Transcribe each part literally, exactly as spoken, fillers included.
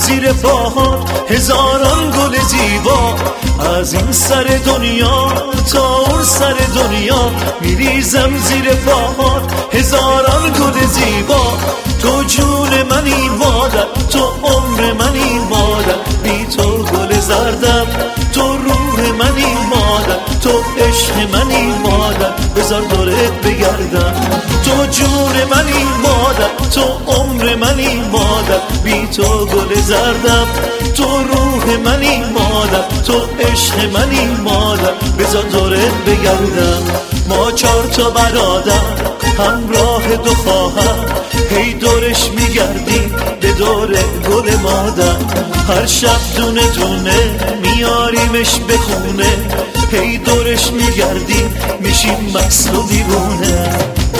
زیر پاهات هزاران گل زیبا. از این سر دنیا تا اون سر دنیا میریزم زیر پاهات هزاران گل زیبا. تو جون منی مادر، تو عمر منی مادر، بی تو گل زردم. تو روح منی مادر، تو عشق منی مادر، بذار دورت بگردم. تو جون منی مادر، تو عمر منی مادر، بی تو گل زردم. تو روح منی مادر، تو عشق منی مادر، بذار دورت بگردم. ما چار تا برادر همراه دو خواهر، هی دورش میگردیم به دور گل مادر. هر شب دونه دونه میاریمش به خونه، هی دورش میگردیم میشیم مست و دیوونه.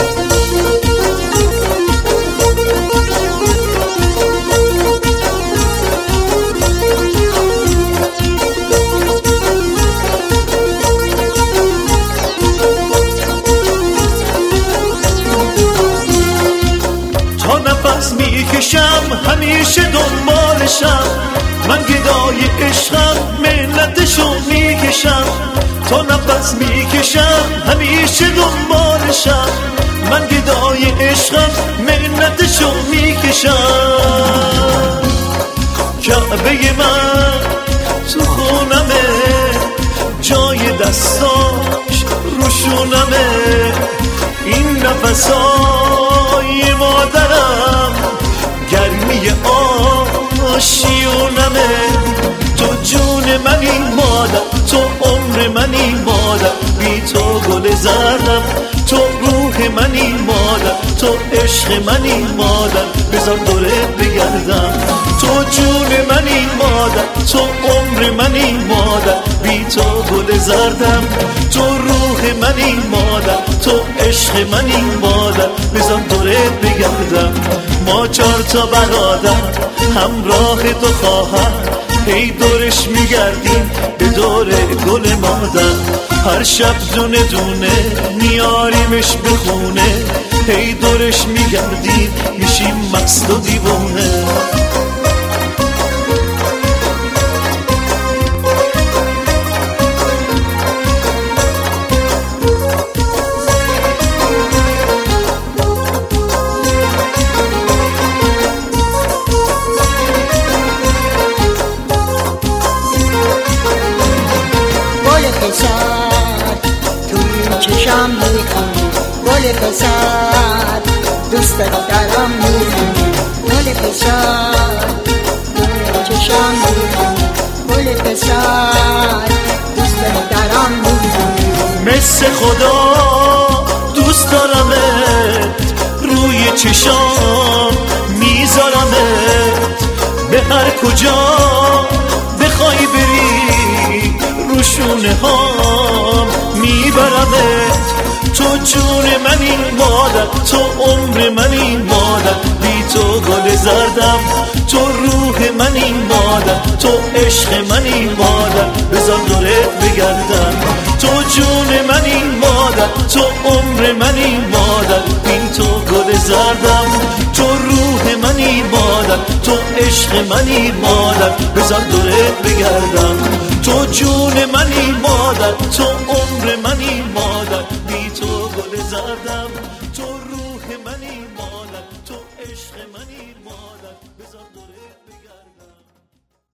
نفس میکشم همیشه دنبالشم، من گدای عشقم منتشو میکشم. تا نفس میکشم همیشه دنبالشم، من گدای عشقم منتشو میکشم. کعبه من تو خونمه، جای دستاش روشونمه. این نفسای مادرم گرمی آشیونمه. تو جون منی مادر، تو عمر منی مادر، بی تو گل زردم. تو روح منی مادر، تو عشق منی مادر، بذار دورت بگردم. تو جون منی مادر، تو عمر منی مادر، بی تو گل زردم. تو روح منی مادر، تو عشق منی مادر، بذار دورت بگردم. ما چار تا برادر همراه دو خواهر، هی دورش میگردیم به دور گل مادر. هر شب دونه دونه میاریمش به خونه، هی دورش میگردیم میشیم مست و دیوونه. توی چشم میکنی گل پسر، دوست دارم میکنی گل پسر. توی چشم میکنی گل پسر، دوست دارم میکنی. مثل خدا دوست دارمت، روی چشام میذارمت. به هر کجا بخوای بری روشونه ها میبرمت. تو جون منی مادر، تو عمر منی مادر، بی تو گل زردم. تو روح منی مادر، تو عشق منی مادر، بذار دورت بگردم. تو جون منی مادر، تو عمر منی مادر، بی تو گل زردم. تو روح منی مادر، تو عشق منی مادر، بذار دورت بگردم. تو جون منی مادر، تو